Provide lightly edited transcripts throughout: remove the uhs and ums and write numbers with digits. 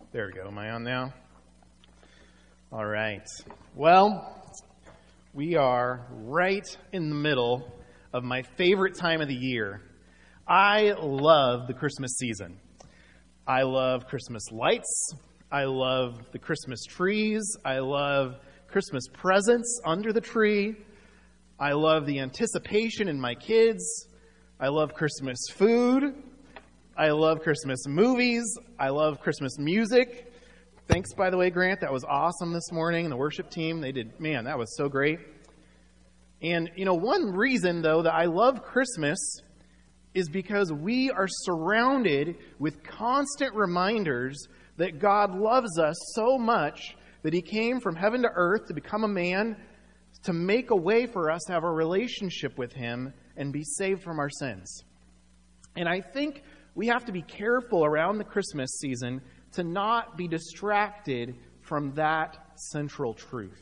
There we go. Am I on now? All right. Well, we are right in the middle of my favorite time of the year. I love the Christmas season. I love Christmas lights. I love the Christmas trees. I love Christmas presents under the tree. I love the anticipation in my kids. I love Christmas food. I love Christmas movies. I love Christmas music. Thanks, by the way, Grant. That was awesome this morning. And the worship team, that was so great. And, one reason, though, that I love Christmas is because we are surrounded with constant reminders that God loves us so much that He came from heaven to earth to become a man, to make a way for us to have a relationship with Him and be saved from our sins. And I think we have to be careful around the Christmas season to not be distracted from that central truth.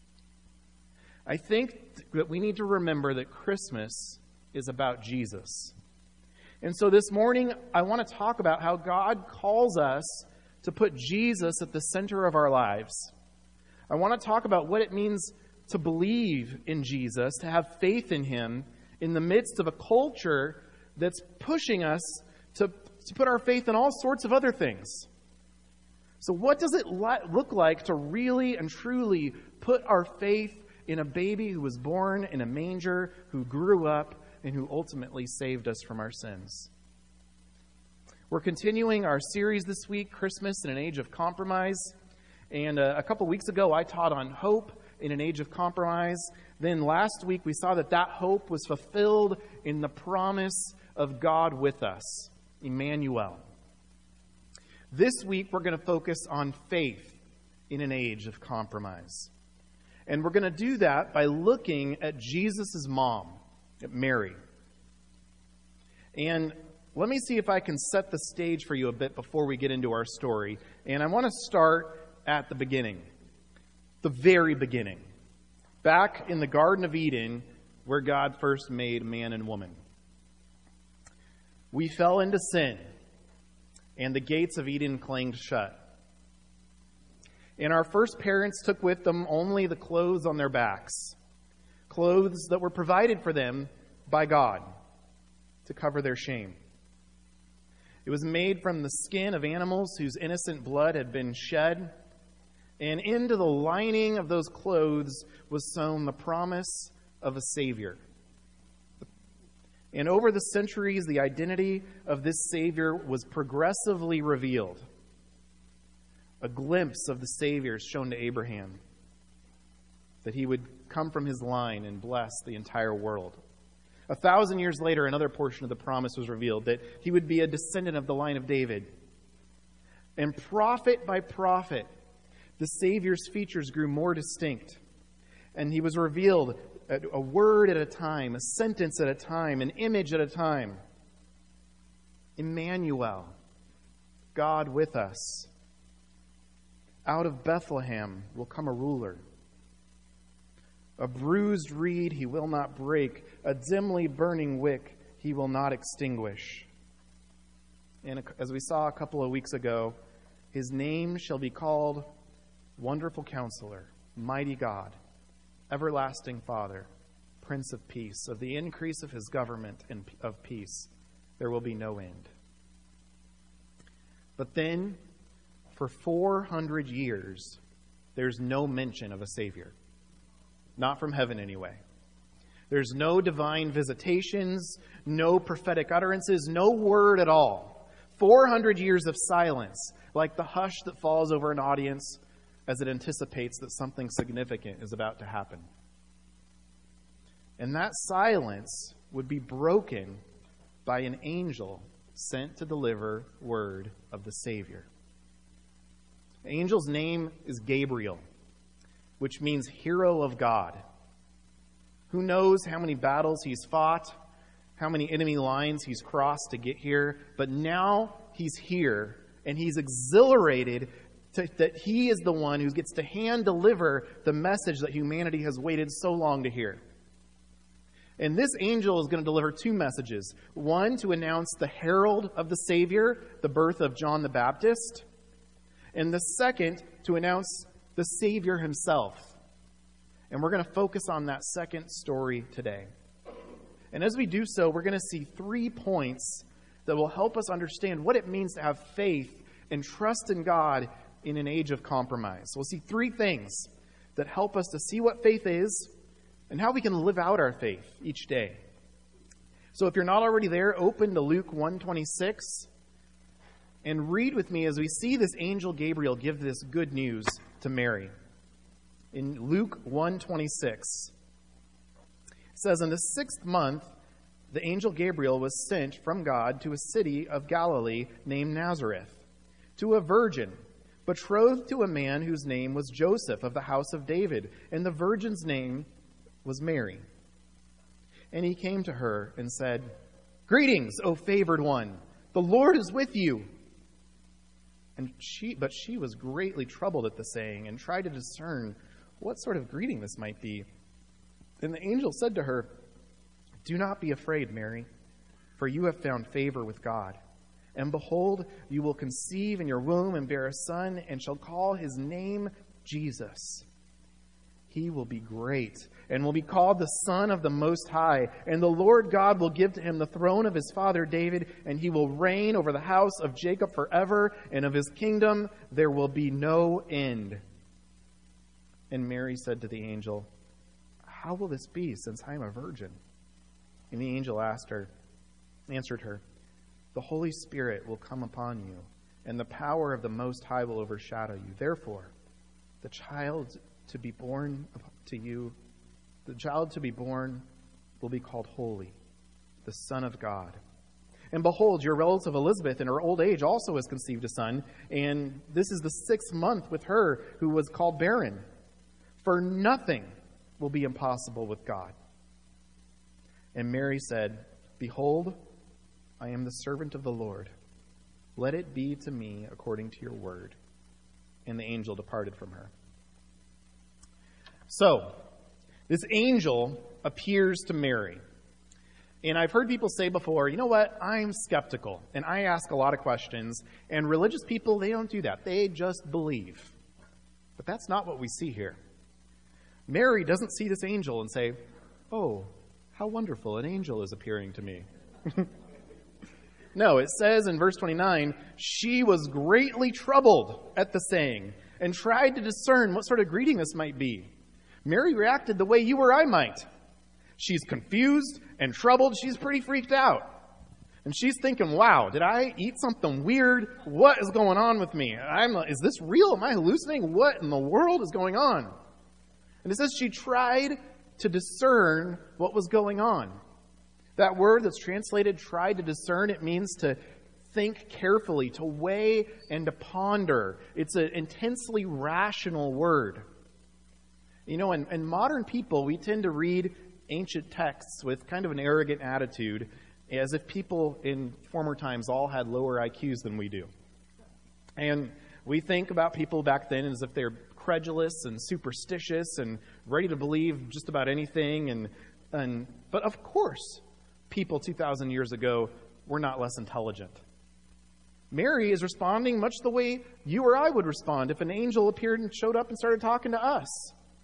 I think that we need to remember that Christmas is about Jesus. And so this morning, I want to talk about how God calls us to put Jesus at the center of our lives. I want to talk about what it means to believe in Jesus, to have faith in Him in the midst of a culture that's pushing us to put our faith in all sorts of other things. So what does it look like to really and truly put our faith in a baby who was born in a manger, who grew up, and who ultimately saved us from our sins? We're continuing our series this week, Christmas in an Age of Compromise. And a couple weeks ago, I taught on hope in an age of compromise. Then last week, we saw that hope was fulfilled in the promise of God with us, Emmanuel. This week, we're going to focus on faith in an age of compromise. And we're going to do that by looking at Jesus' mom, at Mary. And let me see if I can set the stage for you a bit before we get into our story. And I want to start at the beginning, the very beginning, back in the Garden of Eden, where God first made man and woman. We fell into sin, and the gates of Eden clanged shut. And our first parents took with them only the clothes on their backs, clothes that were provided for them by God to cover their shame. It was made from the skin of animals whose innocent blood had been shed, and into the lining of those clothes was sewn the promise of a Savior. And over the centuries, the identity of this Savior was progressively revealed. A glimpse of the Savior shown to Abraham, that he would come from his line and bless the entire world. 1,000 years later, another portion of the promise was revealed, that he would be a descendant of the line of David. And prophet by prophet, the Savior's features grew more distinct. And he was revealed a word at a time, a sentence at a time, an image at a time. Emmanuel, God with us. Out of Bethlehem will come a ruler. A bruised reed he will not break, a dimly burning wick he will not extinguish. And as we saw a couple of weeks ago, his name shall be called Wonderful Counselor, Mighty God, Everlasting Father, Prince of Peace. Of the increase of his government and of peace, there will be no end. But then, for 400 years, there's no mention of a Savior. Not from heaven, anyway. There's no divine visitations, no prophetic utterances, no word at all. 400 years of silence, like the hush that falls over an audience as it anticipates that something significant is about to happen. And that silence would be broken by an angel sent to deliver word of the Savior. The angel's name is Gabriel, which means hero of God. Who knows how many battles he's fought, how many enemy lines he's crossed to get here, but now he's here, and he's exhilarated that he is the one who gets to hand deliver the message that humanity has waited so long to hear. And this angel is going to deliver two messages. One, to announce the herald of the Savior, the birth of John the Baptist. and the second to announce the Savior himself. And we're going to focus on that second story today. And as we do so, we're going to see 3 points that will help us understand what it means to have faith and trust in God in an age of compromise. We'll see 3 things that help us to see what faith is and how we can live out our faith each day. So if you're not already there, open to Luke 1:26 and read with me as we see this angel Gabriel give this good news to Mary. In Luke 1:26, it says, "In the 6th month, the angel Gabriel was sent from God to a city of Galilee named Nazareth, to a virgin, betrothed to a man whose name was Joseph of the house of David, and the virgin's name was Mary. And he came to her and said, 'Greetings, O favored one, the Lord is with you.' But she was greatly troubled at the saying and tried to discern what sort of greeting this might be. And the angel said to her, 'Do not be afraid, Mary, for you have found favor with God. And behold, you will conceive in your womb and bear a son, and shall call his name Jesus. He will be great, and will be called the Son of the Most High. And the Lord God will give to him the throne of his father David, and he will reign over the house of Jacob forever, and of his kingdom there will be no end.' And Mary said to the angel, 'How will this be, since I am a virgin?' And the angel answered her, 'The Holy Spirit will come upon you, and the power of the Most High will overshadow you. Therefore, the child to be born will be called Holy, the Son of God. And behold, your relative Elizabeth in her old age also has conceived a son, and this is the 6th month with her who was called barren. For nothing will be impossible with God.' And Mary said, 'Behold, I am the servant of the Lord. Let it be to me according to your word.' And the angel departed from her." So, this angel appears to Mary. And I've heard people say before, you know what, I'm skeptical, and I ask a lot of questions, and religious people, they don't do that. They just believe. But that's not what we see here. Mary doesn't see this angel and say, "Oh, how wonderful, an angel is appearing to me." No, it says in verse 29, she was greatly troubled at the saying and tried to discern what sort of greeting this might be. Mary reacted the way you or I might. She's confused and troubled. She's pretty freaked out. And she's thinking, wow, did I eat something weird? What is going on with me? Is this real? Am I hallucinating? What in the world is going on? And it says she tried to discern what was going on. That word that's translated tried to discern, it means to think carefully, to weigh and to ponder. It's an intensely rational word. You know, in modern people, we tend to read ancient texts with kind of an arrogant attitude, as if people in former times all had lower IQs than we do. And we think about people back then as if they're credulous and superstitious and ready to believe just about anything. But of course, people 2,000 years ago were not less intelligent. Mary is responding much the way you or I would respond if an angel appeared and showed up and started talking to us.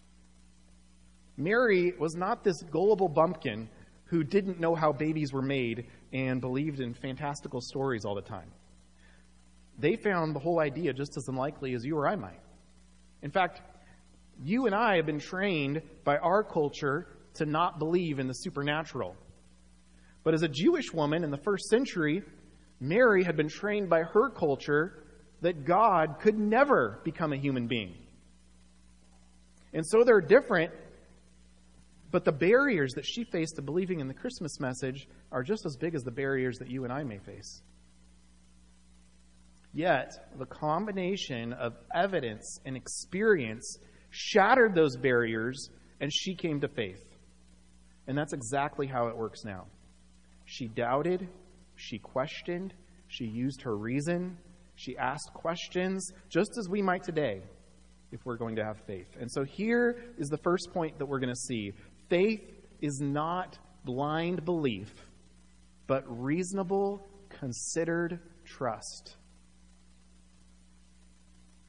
Mary was not this gullible bumpkin who didn't know how babies were made and believed in fantastical stories all the time. They found the whole idea just as unlikely as you or I might. In fact, you and I have been trained by our culture to not believe in the supernatural. But as a Jewish woman in the first century, Mary had been trained by her culture that God could never become a human being. And so they're different, but the barriers that she faced to believing in the Christmas message are just as big as the barriers that you and I may face. Yet, the combination of evidence and experience shattered those barriers, and she came to faith. And that's exactly how it works now. She doubted, she questioned, she used her reason, she asked questions, just as we might today if we're going to have faith. And so here is the first point that we're going to see. Faith is not blind belief, but reasonable, considered trust.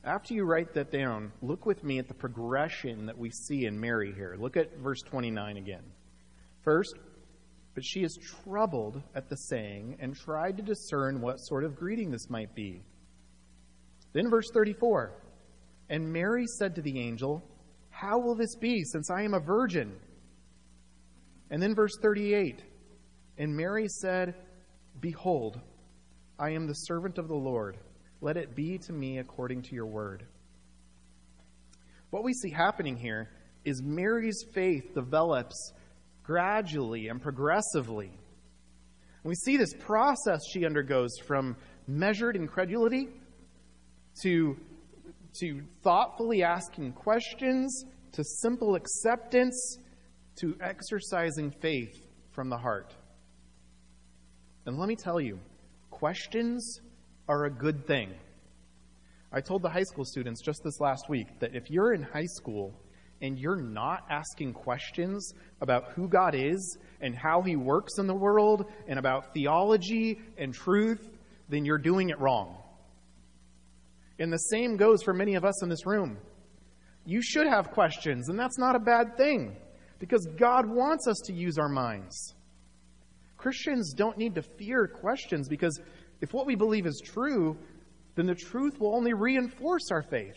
After you write that down, look with me at the progression that we see in Mary here. Look at verse 29 again. First, but she is troubled at the saying and tried to discern what sort of greeting this might be. Then verse 34, and Mary said to the angel, how will this be, since I am a virgin? And then verse 38, and Mary said, behold, I am the servant of the Lord. Let it be to me according to your word. What we see happening here is Mary's faith develops gradually and progressively. We see this process she undergoes from measured incredulity to thoughtfully asking questions, to simple acceptance, to exercising faith from the heart. And let me tell you, questions are a good thing. I told the high school students just this last week that if you're in high school and you're not asking questions about who God is and how he works in the world and about theology and truth, then you're doing it wrong. And the same goes for many of us in this room. You should have questions, and that's not a bad thing, because God wants us to use our minds. Christians don't need to fear questions, because if what we believe is true, then the truth will only reinforce our faith.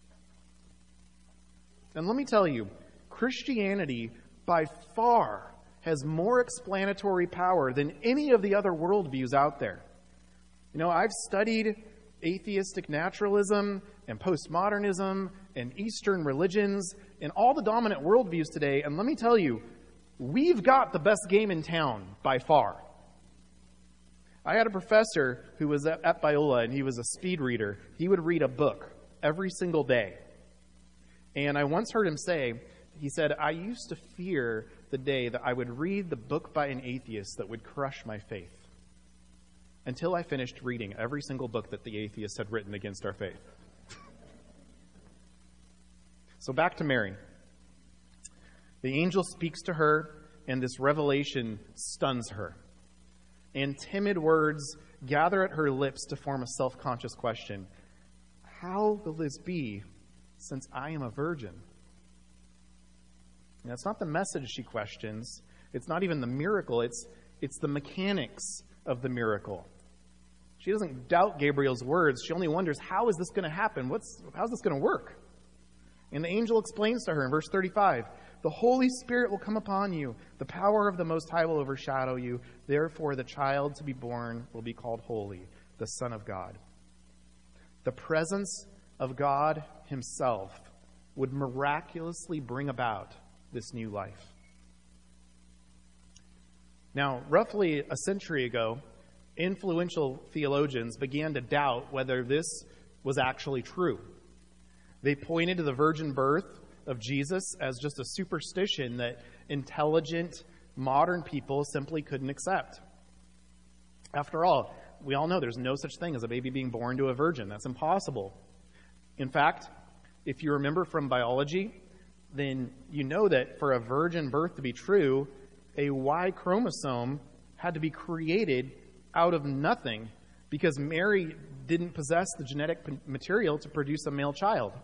And let me tell you, Christianity by far has more explanatory power than any of the other worldviews out there. You know, I've studied atheistic naturalism and postmodernism and Eastern religions and all the dominant worldviews today, and let me tell you, we've got the best game in town by far. I had a professor who was at Biola, and he was a speed reader. He would read a book every single day. And I once heard him say, he said, I used to fear the day that I would read the book by an atheist that would crush my faith, until I finished reading every single book that the atheist had written against our faith. So back to Mary. The angel speaks to her, and this revelation stuns her. And timid words gather at her lips to form a self-conscious question. How will this be, since I am a virgin? Now, it's not the message she questions. It's not even the miracle. It's the mechanics of the miracle. She doesn't doubt Gabriel's words. She only wonders, how is this going to happen? How's this going to work? And the angel explains to her in verse 35, the Holy Spirit will come upon you. The power of the Most High will overshadow you. Therefore, the child to be born will be called Holy, the Son of God. The presence of God himself would miraculously bring about this new life. Now, roughly a century ago, influential theologians began to doubt whether this was actually true. They pointed to the virgin birth of Jesus as just a superstition that intelligent, modern people simply couldn't accept. After all, we all know there's no such thing as a baby being born to a virgin. That's impossible. In fact, if you remember from biology, then you know that for a virgin birth to be true, a Y chromosome had to be created out of nothing because Mary didn't possess the genetic material to produce a male child.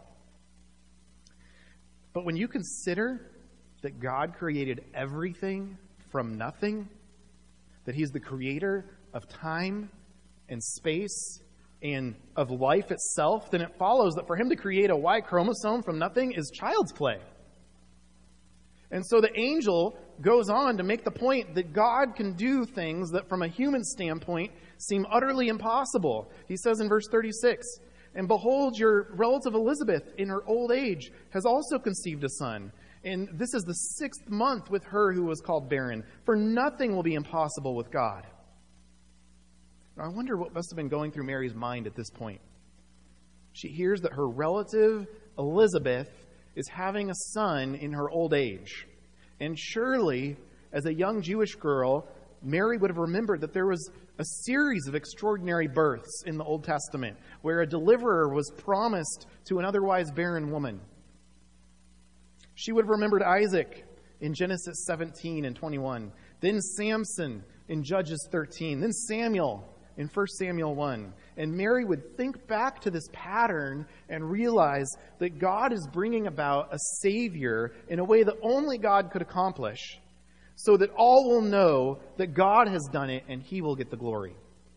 But when you consider that God created everything from nothing, that he's the creator of time and space and of life itself, then it follows that for him to create a Y chromosome from nothing is child's play. And so the angel goes on to make the point that God can do things that from a human standpoint seem utterly impossible. He says in verse 36, and behold, your relative Elizabeth in her old age has also conceived a son. And this is the 6th month with her who was called barren. For nothing will be impossible with God. Now, I wonder what must have been going through Mary's mind at this point. She hears that her relative Elizabeth is having a son in her old age. And surely, as a young Jewish girl, Mary would have remembered that there was a series of extraordinary births in the Old Testament where a deliverer was promised to an otherwise barren woman. She would have remembered Isaac in Genesis 17 and 21, then Samson in Judges 13, then Samuel in 1 Samuel 1. And Mary would think back to this pattern and realize that God is bringing about a Savior in a way that only God could accomplish, so that all will know that God has done it and He will get the glory.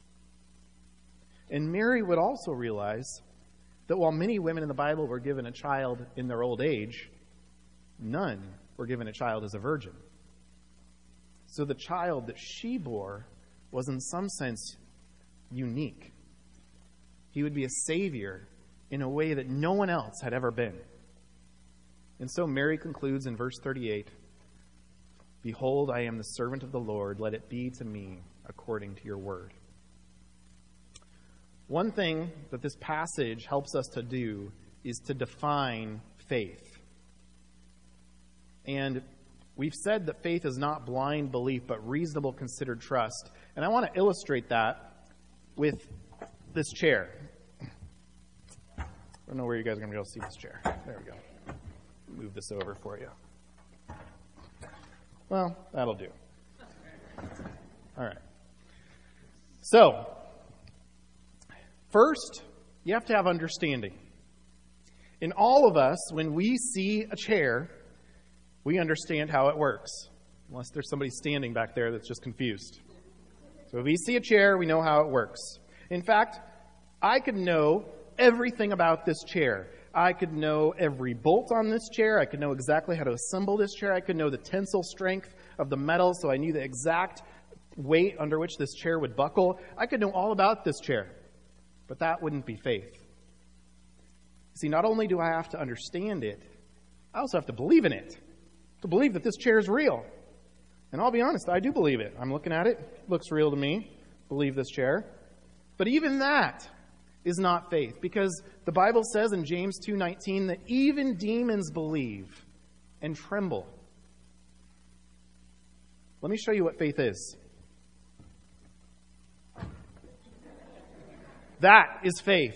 And Mary would also realize that while many women in the Bible were given a child in their old age, none were given a child as a virgin. So the child that she bore was in some sense unique. He would be a Savior in a way that no one else had ever been. And so Mary concludes in verse 38, "Behold, I am the servant of the Lord. Let it be to me according to your word." One thing that this passage helps us to do is to define faith. And we've said that faith is not blind belief, but reasonable considered trust. And I want to illustrate that with this chair. I don't know where you guys are going to be able to see this chair. There we go. Move this over for you. Well, that'll do. All right. So, first, you have to have understanding. In all of us, when we see a chair, we understand how it works. Unless there's somebody standing back there that's just confused. So if we see a chair, we know how it works. In fact, I could know everything about this chair. I could know every bolt on this chair. I could know exactly how to assemble this chair. I could know the tensile strength of the metal, so I knew the exact weight under which this chair would buckle. I could know all about this chair. But that wouldn't be faith. See, not only do I have to understand it, I also have to believe in it. To believe that this chair is real. And I'll be honest, I do believe it. I'm looking at it. It looks real to me. Believe this chair. But even that is not faith, because the Bible says in James 2:19 that even demons believe and tremble. Let me show you what faith is. That is faith.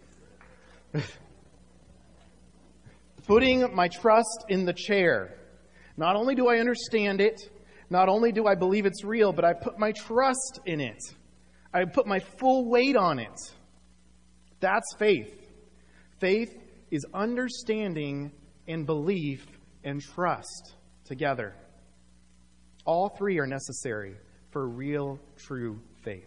Putting my trust in the chair. Not only do I understand it, not only do I believe it's real, but I put my trust in it. I put my full weight on it. That's faith. Faith is understanding and belief and trust together. All three are necessary for real, true faith.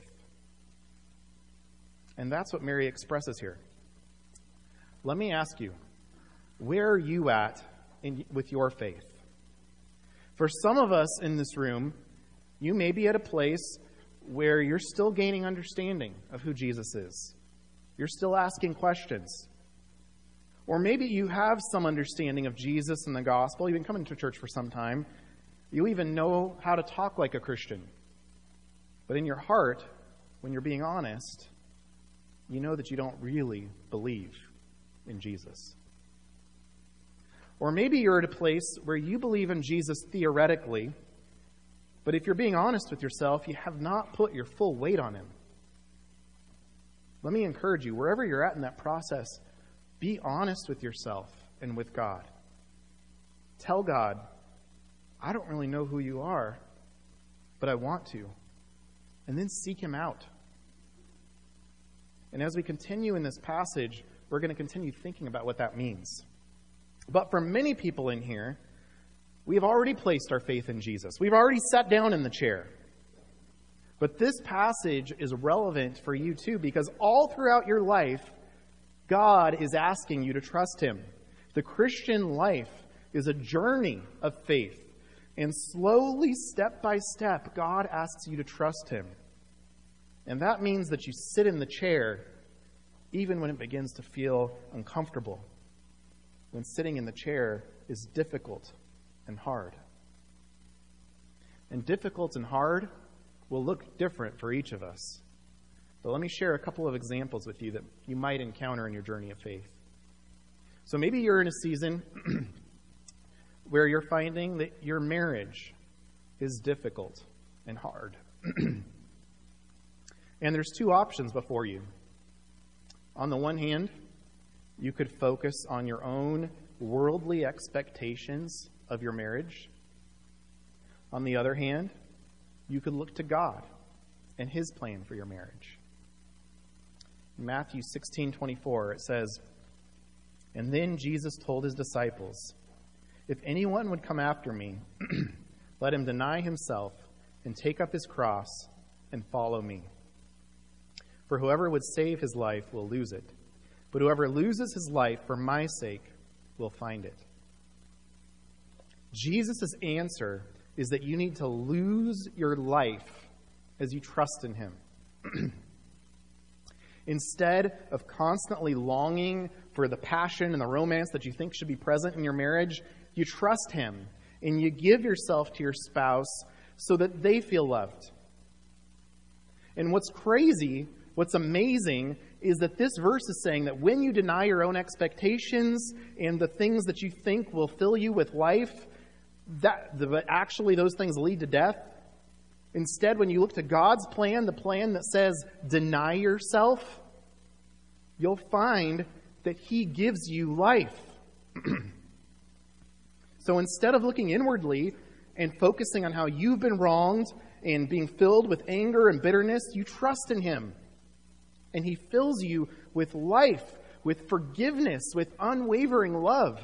And that's what Mary expresses here. Let me ask you, where are you at with your faith? For some of us in this room, you may be at a place where you're still gaining understanding of who Jesus is. You're still asking questions. Or maybe you have some understanding of Jesus and the gospel. You've been coming to church for some time. You even know how to talk like a Christian. But in your heart, when you're being honest, you know that you don't really believe in Jesus. Or maybe you're at a place where you believe in Jesus theoretically, but if you're being honest with yourself, you have not put your full weight on him. Let me encourage you, wherever you're at in that process, be honest with yourself and with God. Tell God, I don't really know who you are, but I want to. And then seek him out. And as we continue in this passage, we're going to continue thinking about what that means. But for many people in here, we have already placed our faith in Jesus. We've already sat down in the chair. But this passage is relevant for you too, because all throughout your life, God is asking you to trust him. The Christian life is a journey of faith. And slowly, step by step, God asks you to trust him. And that means that you sit in the chair even when it begins to feel uncomfortable. When sitting in the chair is difficult and hard. And difficult and hard will look different for each of us. But let me share a couple of examples with you that you might encounter in your journey of faith. So maybe you're in a season where you're finding that your marriage is difficult and hard. And there's two options before you. On the one hand, you could focus on your own worldly expectations of your marriage. On the other hand, you could look to God and his plan for your marriage. In Matthew 16:24, it says, "And then Jesus told his disciples, 'If anyone would come after me, let him deny himself and take up his cross and follow me. For whoever would save his life will lose it, but whoever loses his life for my sake will find it.'" Jesus' answer is that you need to lose your life as you trust in him. Instead of constantly longing for the passion and the romance that you think should be present in your marriage, you trust him and you give yourself to your spouse so that they feel loved. And what's crazy, what's amazing, is that this verse is saying that when you deny your own expectations and the things that you think will fill you with life, but actually those things lead to death. Instead, when you look to God's plan, the plan that says deny yourself, you'll find that he gives you life. So instead of looking inwardly and focusing on how you've been wronged and being filled with anger and bitterness, you trust in him. And he fills you with life, with forgiveness, with unwavering love.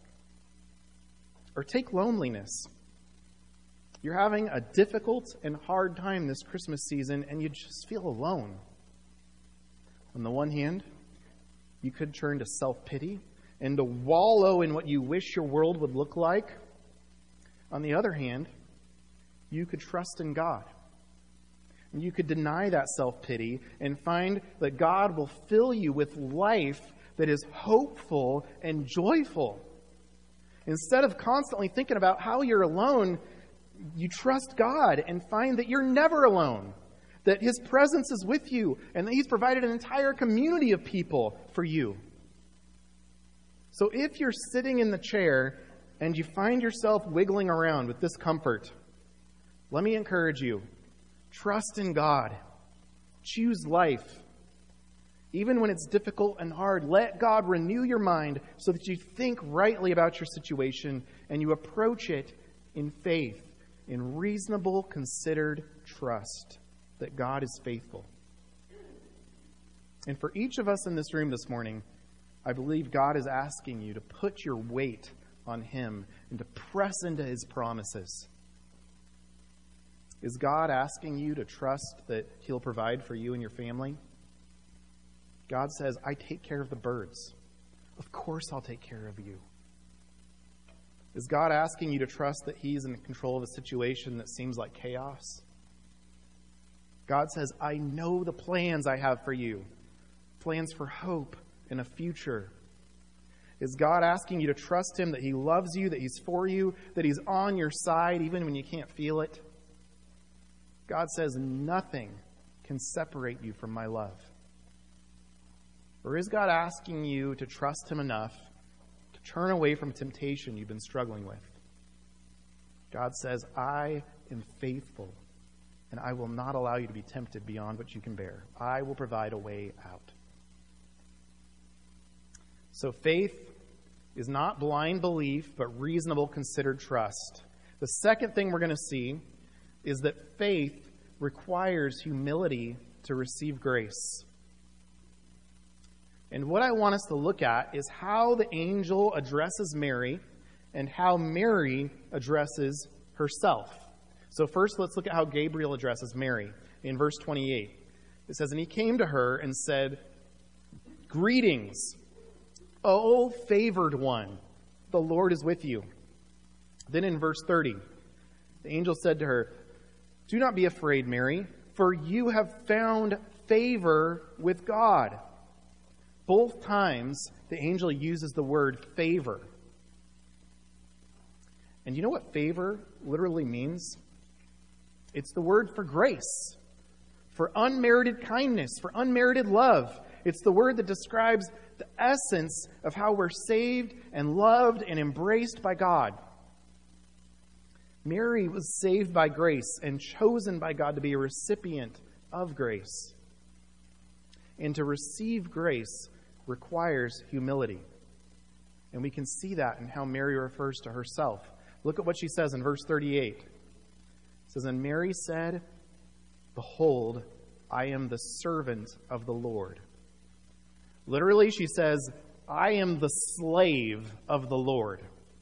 Or take loneliness. You're having a difficult and hard time this Christmas season, and you just feel alone. On the one hand, you could turn to self-pity and to wallow in what you wish your world would look like. On the other hand, you could trust in God. And you could deny that self-pity and find that God will fill you with life that is hopeful and joyful. Instead of constantly thinking about how you're alone, you trust God and find that you're never alone, that his presence is with you, and that he's provided an entire community of people for you. So if you're sitting in the chair and you find yourself wiggling around with discomfort, let me encourage you. Trust in God. Choose life. Even when it's difficult and hard, let God renew your mind so that you think rightly about your situation and you approach it in faith, in reasonable, considered trust that God is faithful. And for each of us in this room this morning, I believe God is asking you to put your weight on him and to press into his promises. Is God asking you to trust that he'll provide for you and your family? God says, I take care of the birds. Of course I'll take care of you. Is God asking you to trust that he's in control of a situation that seems like chaos? God says, I know the plans I have for you. Plans for hope and a future. Is God asking you to trust him that he loves you, that he's for you, that he's on your side even when you can't feel it? God says, nothing can separate you from my love. Or is God asking you to trust him enough to turn away from temptation you've been struggling with? God says, I am faithful, and I will not allow you to be tempted beyond what you can bear. I will provide a way out. So faith is not blind belief, but reasonable, considered trust. The second thing we're going to see is that faith requires humility to receive grace. And what I want us to look at is how the angel addresses Mary and how Mary addresses herself. So first, let's look at how Gabriel addresses Mary. In verse 28, it says, and he came to her and said, greetings, O favored one, the Lord is with you. Then in verse 30, the angel said to her, do not be afraid, Mary, for you have found favor with God. Both times, the angel uses the word favor. And you know what favor literally means? It's the word for grace, for unmerited kindness, for unmerited love. It's the word that describes the essence of how we're saved and loved and embraced by God. Mary was saved by grace and chosen by God to be a recipient of grace. And to receive grace requires humility. And we can see that in how Mary refers to herself. Look at what she says in verse 38. It says, and Mary said, behold, I am the servant of the Lord. Literally, she says, I am the slave of the Lord.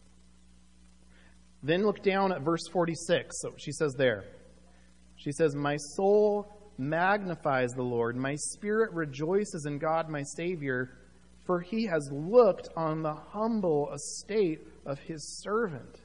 Then look down at verse 46. So she says there. She says, my soul magnifies the Lord. My spirit rejoices in God, my Savior, for he has looked on the humble estate of his servant.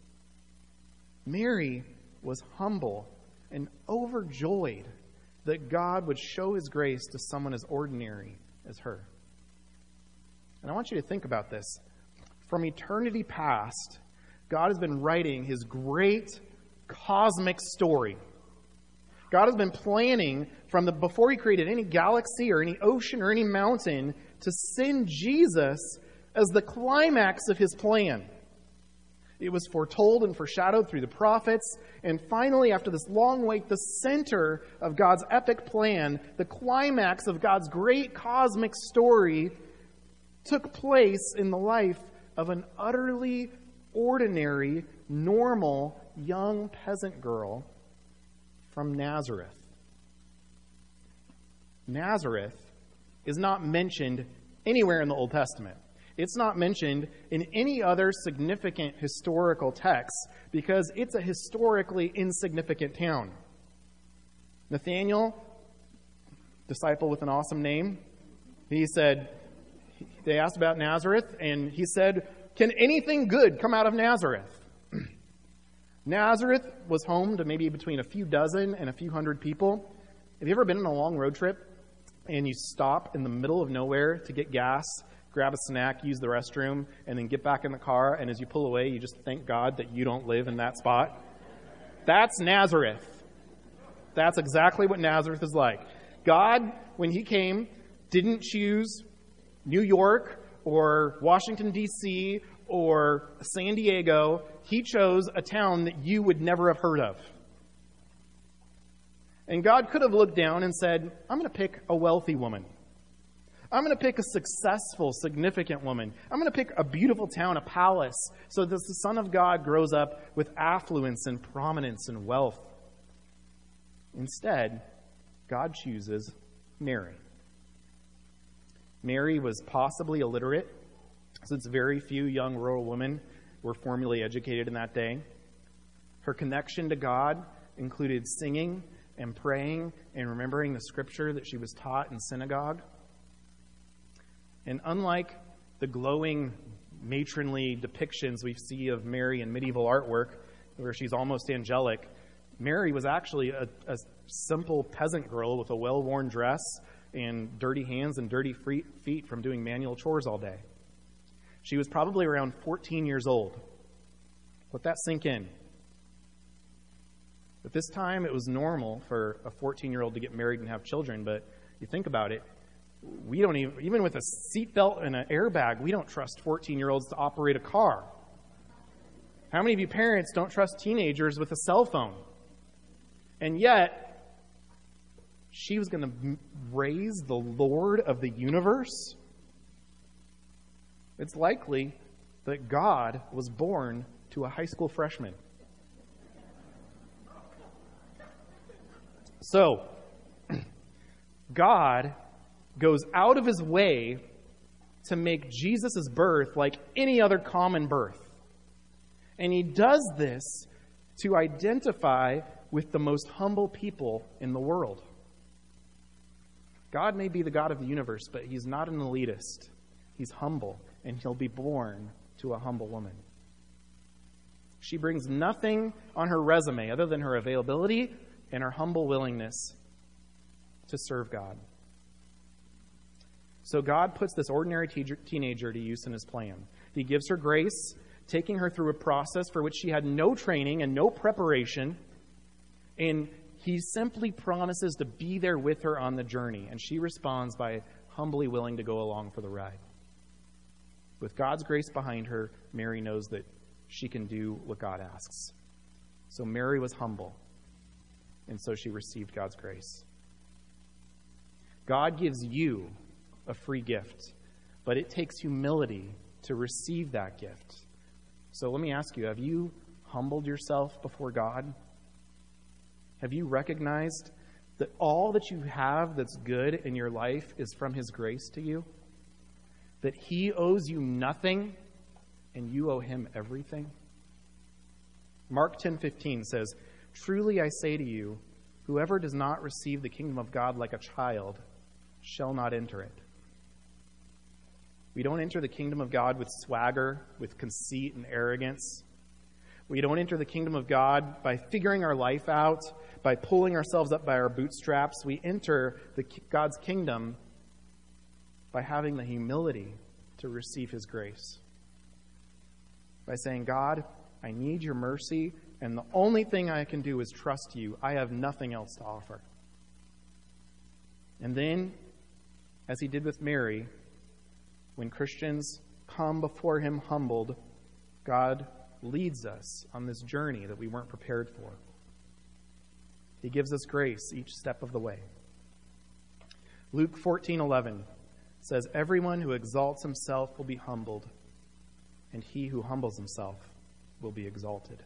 Mary was humble and overjoyed that God would show his grace to someone as ordinary as her. And I want you to think about this. From eternity past, God has been writing his great cosmic story. God has been planning from before he created any galaxy or any ocean or any mountain to send Jesus as the climax of his plan. It was foretold and foreshadowed through the prophets. And finally, after this long wait, the center of God's epic plan, the climax of God's great cosmic story, took place in the life of an utterly ordinary, normal, young peasant girl from Nazareth. Nazareth is not mentioned anywhere in the Old Testament. It's not mentioned in any other significant historical text because it's a historically insignificant town. Nathanael, disciple with an awesome name, they asked about Nazareth, and he said, can anything good come out of Nazareth? Nazareth was home to maybe between a few dozen and a few hundred people. Have you ever been on a long road trip and you stop in the middle of nowhere to get gas, grab a snack, use the restroom, and then get back in the car, and as you pull away, you just thank God that you don't live in that spot? That's Nazareth. That's exactly what Nazareth is like. God, when he came, didn't choose New York or Washington, D.C., or San Diego. He chose a town that you would never have heard of. And God could have looked down and said, I'm going to pick a wealthy woman. I'm going to pick a successful, significant woman. I'm going to pick a beautiful town, a palace, so that the Son of God grows up with affluence and prominence and wealth. Instead, God chooses Mary. Mary was possibly illiterate, since very few young rural women were formally educated in that day. Her connection to God included singing and praying and remembering the scripture that she was taught in synagogue. And unlike the glowing matronly depictions we see of Mary in medieval artwork, where she's almost angelic, Mary was actually a simple peasant girl with a well-worn dress and dirty hands and dirty feet from doing manual chores all day. She was probably around 14 years old. Let that sink in. At this time, it was normal for a 14-year-old to get married and have children, but you think about it, we don't even with a seatbelt and an airbag, we don't trust 14-year-olds to operate a car. How many of you parents don't trust teenagers with a cell phone? And yet, she was going to raise the Lord of the universe? It's likely that God was born to a high school freshman. So, God goes out of his way to make Jesus' birth like any other common birth. And he does this to identify with the most humble people in the world. God may be the God of the universe, but he's not an elitist. He's humble, and he'll be born to a humble woman. She brings nothing on her resume other than her availability and her humble willingness to serve God. So God puts this ordinary teenager to use in his plan. He gives her grace, taking her through a process for which she had no training and no preparation, and he simply promises to be there with her on the journey, and she responds by humbly willing to go along for the ride. With God's grace behind her, Mary knows that she can do what God asks. So Mary was humble, and so she received God's grace. God gives you a free gift, but it takes humility to receive that gift. So let me ask you, have you humbled yourself before God? Have you recognized that all that you have that's good in your life is from his grace to you? that he owes you nothing and you owe him everything? Mark 10:15 says, "Truly I say to you, whoever does not receive the kingdom of God like a child shall not enter it." We don't enter the kingdom of God with swagger, with conceit and arrogance. We don't enter the kingdom of God by figuring our life out, by pulling ourselves up by our bootstraps. We enter God's kingdom by having the humility to receive his grace. By saying, "God, I need your mercy, and the only thing I can do is trust you. I have nothing else to offer." And then, as he did with Mary, when Christians come before him humbled, God leads us on this journey that we weren't prepared for. He gives us grace each step of the way. Luke 14:11 says, "Everyone who exalts himself will be humbled, and he who humbles himself will be exalted."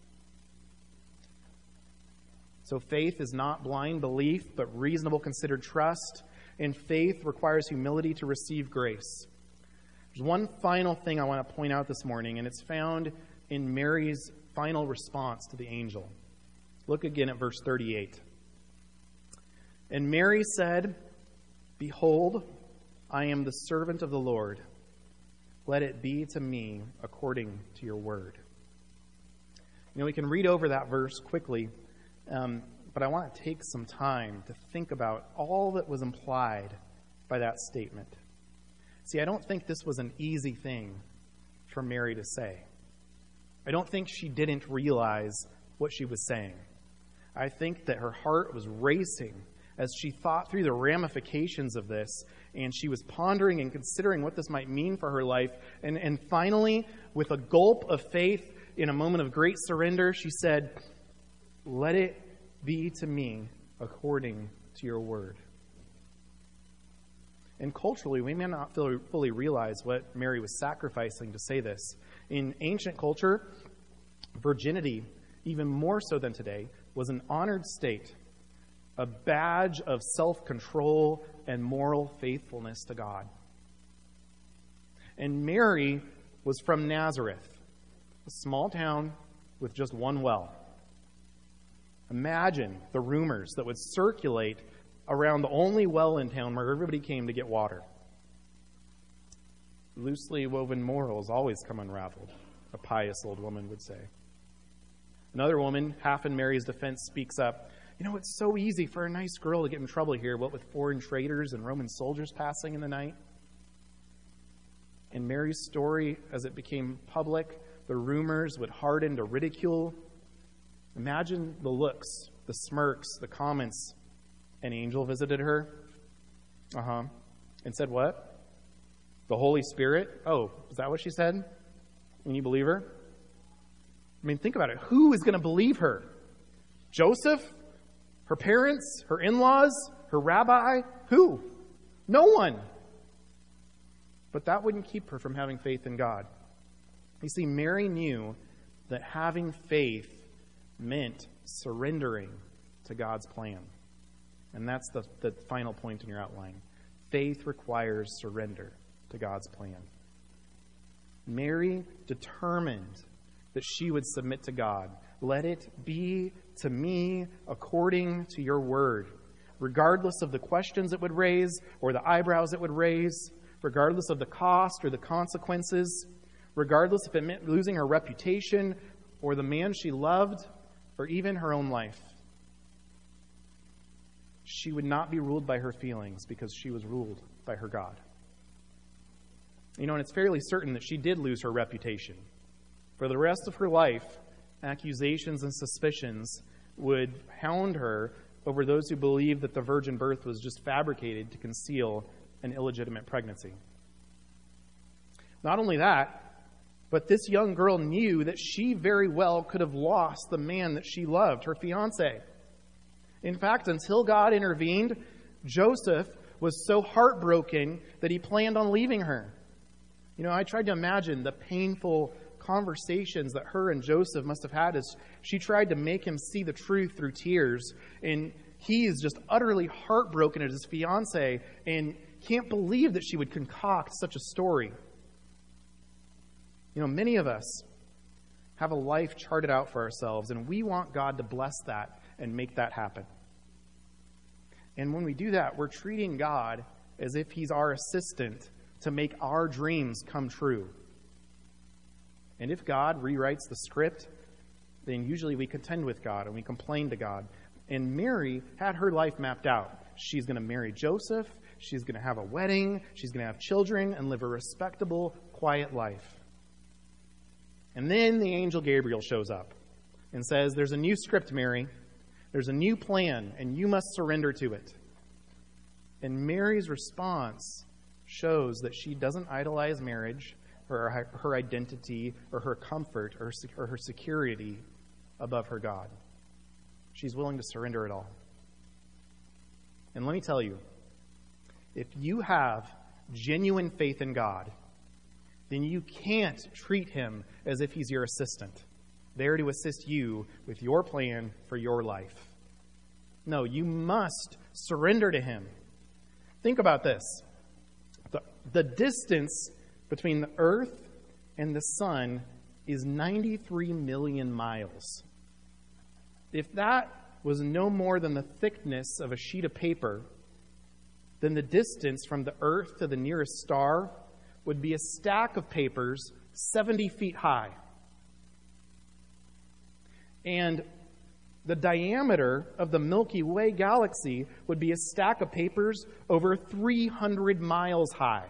So faith is not blind belief, but reasonable considered trust. And faith requires humility to receive grace. There's one final thing I want to point out this morning, and it's found in Mary's final response to the angel. Look again at verse 38. "And Mary said, 'Behold, I am the servant of the Lord. Let it be to me according to your word.'" We can read over that verse quickly, but I want to take some time to think about all that was implied by that statement. See, I don't think this was an easy thing for Mary to say. I don't think she didn't realize what she was saying. I think that her heart was racing as she thought through the ramifications of this, and she was pondering and considering what this might mean for her life. And finally, with a gulp of faith, in a moment of great surrender, she said, "Let it be to me according to your word." And culturally, we may not fully realize what Mary was sacrificing to say this. In ancient culture, virginity, even more so than today, was an honored state, a badge of self-control and moral faithfulness to God. And Mary was from Nazareth, a small town with just one well. Imagine the rumors that would circulate around the only well in town where everybody came to get water. Loosely woven morals always come unraveled, a pious old woman would say. Another woman, half in Mary's defense, speaks up, "It's so easy for a nice girl to get in trouble here, what with foreign traders and Roman soldiers passing in the night." In Mary's story, as it became public, the rumors would harden to ridicule. Imagine the looks, the smirks, the comments. An angel visited her. And said what? The Holy Spirit? Oh, is that what she said? And you believe her? Think about it. Who is going to believe her? Joseph? Her parents? Her in-laws? Her rabbi? Who? No one. But that wouldn't keep her from having faith in God. You see, Mary knew that having faith meant surrendering to God's plan. And that's the final point in your outline. Faith requires surrender to God's plan. Mary determined that she would submit to God. "Let it be to me according to your word," regardless of the questions it would raise or the eyebrows it would raise, regardless of the cost or the consequences, regardless if it meant losing her reputation or the man she loved or even her own life. She would not be ruled by her feelings because she was ruled by her God. And it's fairly certain that she did lose her reputation. For the rest of her life, accusations and suspicions would hound her over those who believed that the virgin birth was just fabricated to conceal an illegitimate pregnancy. Not only that, but this young girl knew that she very well could have lost the man that she loved, her fiancé. In fact, until God intervened, Joseph was so heartbroken that he planned on leaving her. I tried to imagine the painful conversations that her and Joseph must have had as she tried to make him see the truth through tears. And He is just utterly heartbroken at his fiancée and can't believe that she would concoct such a story. You know, many of us have a life charted out for ourselves, and we want God to bless that and make that happen. And when we do that, we're treating God as if he's our assistant to make our dreams come true. And if God rewrites the script, then usually we contend with God and we complain to God. And Mary had her life mapped out. She's going to marry Joseph. She's going to have a wedding. She's going to have children and live a respectable, quiet life. And then the angel Gabriel shows up and says, there's a new script, Mary. There's a new plan, and you must surrender to it. And Mary's response shows that she doesn't idolize marriage or her identity or her comfort or her security above her God. She's willing to surrender it all. And let me tell you, if you have genuine faith in God, then you can't treat him as if he's your assistant, there to assist you with your plan for your life. No, you must surrender to him. Think about this. The distance between the earth and the sun is 93 million miles. If that was no more than the thickness of a sheet of paper, then the distance from the earth to the nearest star would be a stack of papers 70 feet high. And the diameter of the Milky Way galaxy would be a stack of papers over 300 miles high.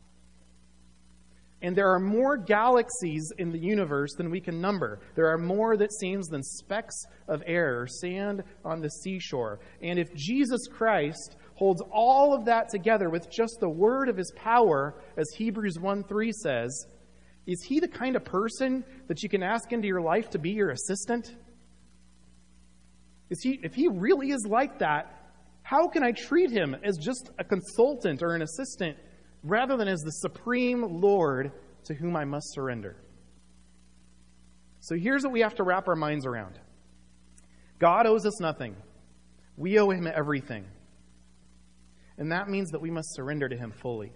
And there are more galaxies in the universe than we can number. There are more, that seems, than specks of air or sand on the seashore. And if Jesus Christ holds all of that together with just the word of his power, as Hebrews 1:3 says, is he the kind of person that you can ask into your life to be your assistant? If he really is like that, how can I treat him as just a consultant or an assistant rather than as the supreme Lord to whom I must surrender? So here's what we have to wrap our minds around. God owes us nothing. We owe him everything. And that means that we must surrender to him fully.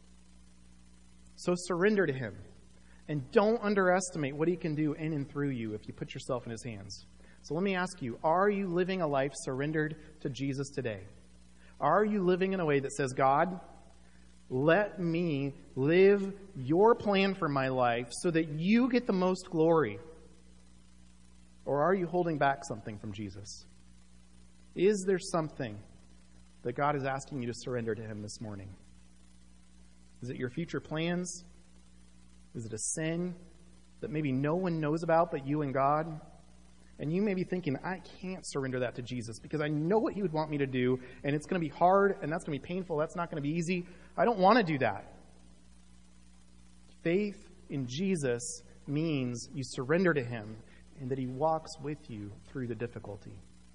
So surrender to him. And don't underestimate what he can do in and through you if you put yourself in his hands. So let me ask you, are you living a life surrendered to Jesus today? Are you living in a way that says, God, let me live your plan for my life so that you get the most glory? Or are you holding back something from Jesus? Is there something that God is asking you to surrender to him this morning? Is it your future plans? Is it a sin that maybe no one knows about but you and God? And you may be thinking, I can't surrender that to Jesus because I know what he would want me to do, and it's going to be hard, and that's going to be painful. That's not going to be easy. I don't want to do that. Faith in Jesus means you surrender to him and that he walks with you through the difficulty.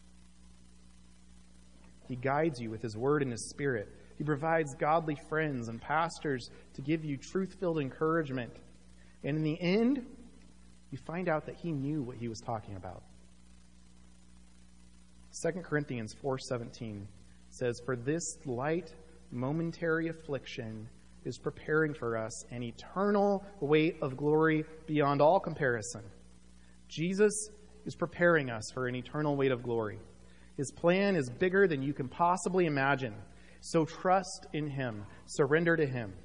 He guides you with his word and his spirit. He provides godly friends and pastors to give you truth-filled encouragement. And in the end, you find out that he knew what he was talking about. 2 Corinthians 4:17 says, "For this light, momentary affliction is preparing for us an eternal weight of glory beyond all comparison." Jesus is preparing us for an eternal weight of glory. His plan is bigger than you can possibly imagine. So trust in him. Surrender to him.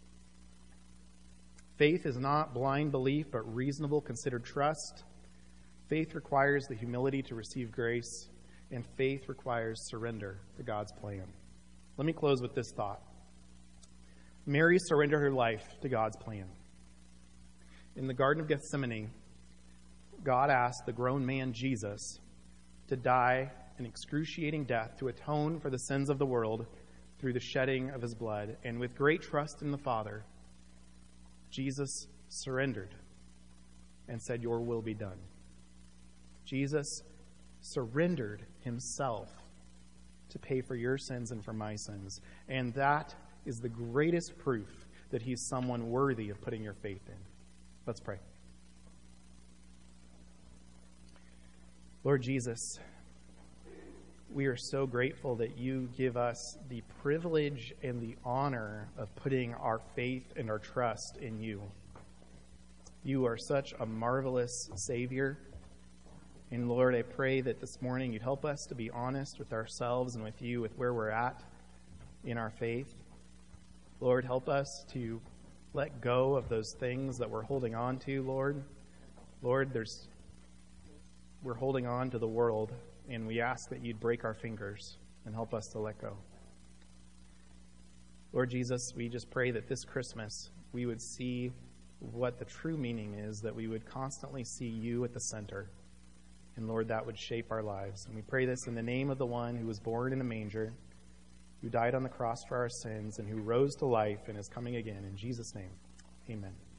Faith is not blind belief, but reasonable, considered trust. Faith requires the humility to receive grace, and faith requires surrender to God's plan. Let me close with this thought. Mary surrendered her life to God's plan. In the Garden of Gethsemane, God asked the grown man Jesus to die an excruciating death to atone for the sins of the world through the shedding of his blood. And with great trust in the Father, Jesus surrendered and said, "Your will be done." Jesus surrendered himself to pay for your sins and for my sins. And that is the greatest proof that he's someone worthy of putting your faith in. Let's pray. Lord Jesus, we are so grateful that you give us the privilege and the honor of putting our faith and our trust in you. You are such a marvelous Savior. And Lord, I pray that this morning you'd help us to be honest with ourselves and with you, with where we're at in our faith. Lord, help us to let go of those things that we're holding on to, Lord. Lord, we're holding on to the world, and we ask that you'd break our fingers and help us to let go. Lord Jesus, we just pray that this Christmas we would see what the true meaning is, that we would constantly see you at the center. And Lord, that would shape our lives. And we pray this in the name of the one who was born in a manger, who died on the cross for our sins, and who rose to life and is coming again. In Jesus' name, amen.